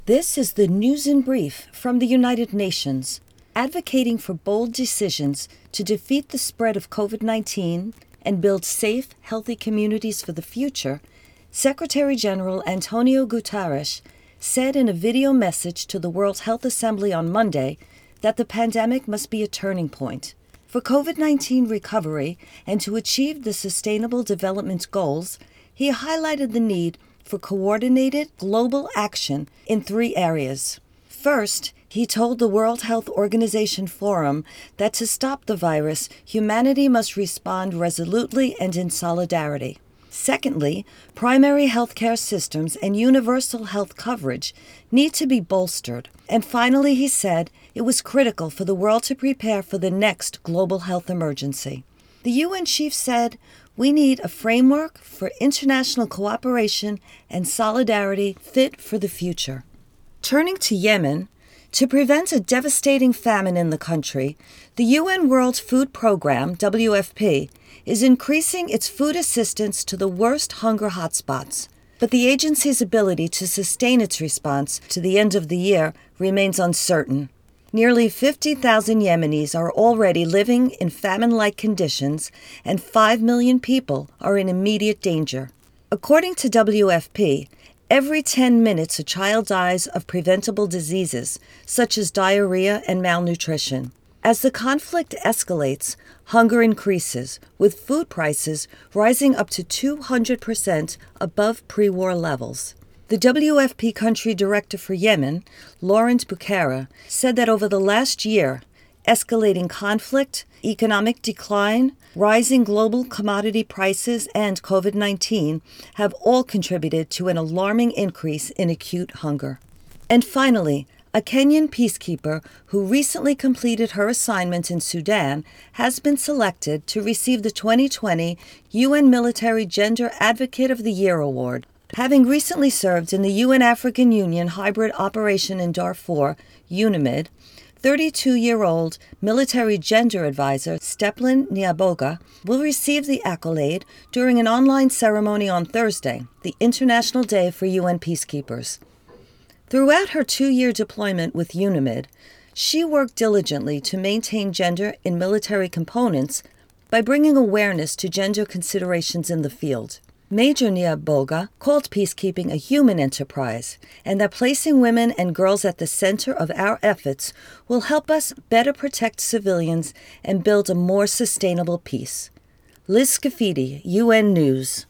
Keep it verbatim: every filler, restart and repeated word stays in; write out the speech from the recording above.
This is the News in Brief from the United Nations, advocating for bold decisions to defeat the spread of COVID nineteen and build safe, healthy communities for the future. Secretary General Antonio Guterres said in a video message to the World Health Assembly on Monday that the pandemic must be a turning point. For COVID nineteen recovery and to achieve the Sustainable Development Goals, he highlighted the need for coordinated global action in three areas. First, he told the World Health Organization Forum that to stop the virus, humanity must respond resolutely and in solidarity. Secondly, primary healthcare systems and universal health coverage need to be bolstered. And finally, he said it was critical for the world to prepare for the next global health emergency. The U N chief said, "We need a framework for international cooperation and solidarity fit for the future." Turning to Yemen, to prevent a devastating famine in the country, the U N World Food Programme, W F P, is increasing its food assistance to the worst hunger hotspots. But the agency's ability to sustain its response to the end of the year remains uncertain. Nearly fifty thousand Yemenis are already living in famine-like conditions, and five million people are in immediate danger. According to W F P, every ten minutes a child dies of preventable diseases, such as diarrhea and malnutrition. As the conflict escalates, hunger increases, with food prices rising up to two hundred percent above pre-war levels. The W F P Country Director for Yemen, Laurent Boukhara, said that over the last year, escalating conflict, economic decline, rising global commodity prices, and COVID nineteen have all contributed to an alarming increase in acute hunger. And finally, a Kenyan peacekeeper who recently completed her assignment in Sudan has been selected to receive the twenty twenty U N Military Gender Advocate of the Year Award. Having recently served in the U N African Union Hybrid Operation in Darfur, UNAMID, thirty-two-year-old military gender advisor Steplin Nyaboga will receive the accolade during an online ceremony on Thursday, the International Day for U N Peacekeepers. Throughout her two-year deployment with UNAMID, she worked diligently to maintain gender in military components by bringing awareness to gender considerations in the field. Major Nyaboga called peacekeeping a human enterprise, and that placing women and girls at the center of our efforts will help us better protect civilians and build a more sustainable peace. Liz Scafidi, U N News.